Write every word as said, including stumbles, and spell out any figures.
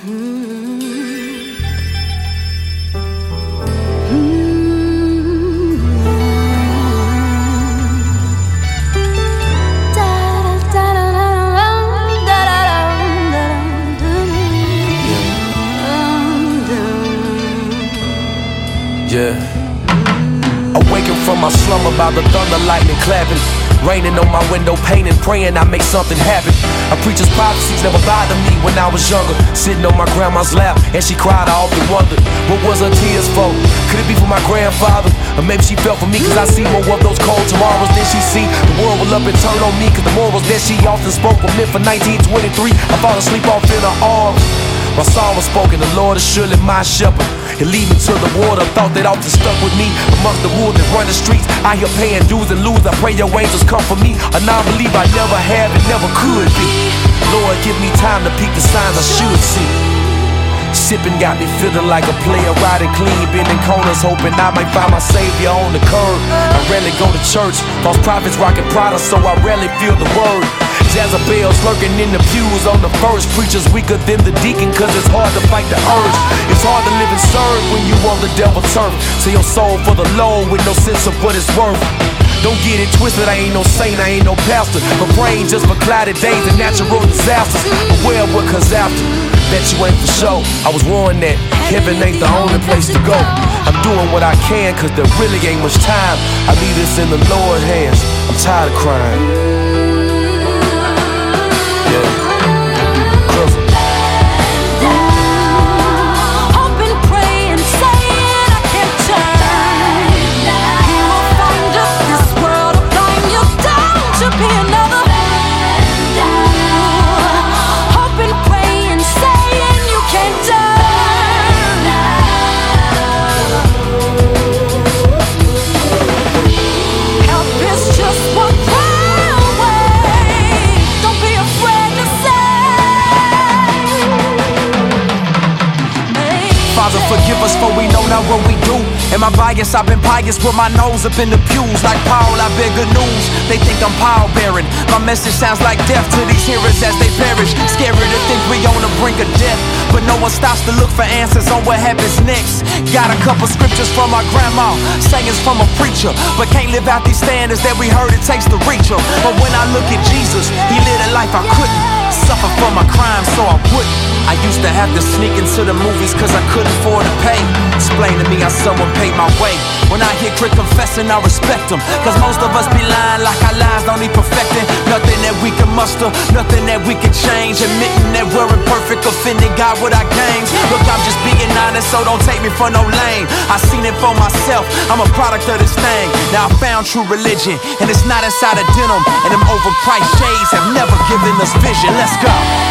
Yeah. Awaken from my slumber by the thunder, lightning clapping, raining on my window, painting, praying I make something happen. A preacher's prophecies never bothered me when I was younger. Sitting on my grandma's lap and she cried, I often wondered, what was her tears for? Could it be for my grandfather? Or maybe she felt for me cause I see more of those cold tomorrows than she see. The world will up and turn on me cause the morals that she often spoke were meant for nineteen twenty-three. I fall asleep off in her arms. My song was spoken, the Lord is surely my shepherd. He'll lead me to the water, thought that often stuck with me. Amongst the wolves that run the streets, I hear paying dues and lose. I pray your angels come for me. A non-believer I never have and never could be. Lord, give me time to peek the signs I should see. Sipping got me feeling like a player, riding clean, bending corners, hoping I might find my savior on the curb. I rarely go to church, false prophets rocking Prada, so I rarely feel the word. Jezebel's lurking in the pews on the first. Preachers weaker than the deacon cause it's hard to fight the urge. It's hard to live and serve when you on the devil's turf. Sell your soul for the Lord with no sense of what it's worth. Don't get it twisted, I ain't no saint, I ain't no pastor, but praying just for cloudy days and natural disasters. Beware what comes after, bet you ain't for sure. I was warned that heaven ain't the only place to go. I'm doing what I can cause there really ain't much time. I leave this in the Lord's hands, I'm tired of crying. Forgive us for we know not what we do. Am I biased? I've been pious, put my nose up in the pews. Like Paul, I bear good news. They think I'm power bearing. My message sounds like death to these hearers as they perish. Scary to think we on the brink of death, but no one stops to look for answers on what happens next. Got a couple scriptures from my grandma, sayings from a preacher, but can't live out these standards that we heard it takes to reach them. But when I look at Jesus, he lived a life I couldn't. Suffer for my crime so I wouldn't. I used to have to sneak into the movies cause I couldn't afford to pay. Explain to me how someone paid my way. When I hear Crit confessing, I respect them, cause most of us be lying like our lives don't need perfecting. Nothing that we can muster, nothing that we can change. Admitting that we're imperfect, offending God with our games. Look, I'm just being honest, so don't take me for no lame. I seen it for myself, I'm a product of this thing. Now I found true religion, and it's not inside of denim. And them overpriced shades have never given us vision. Let's go.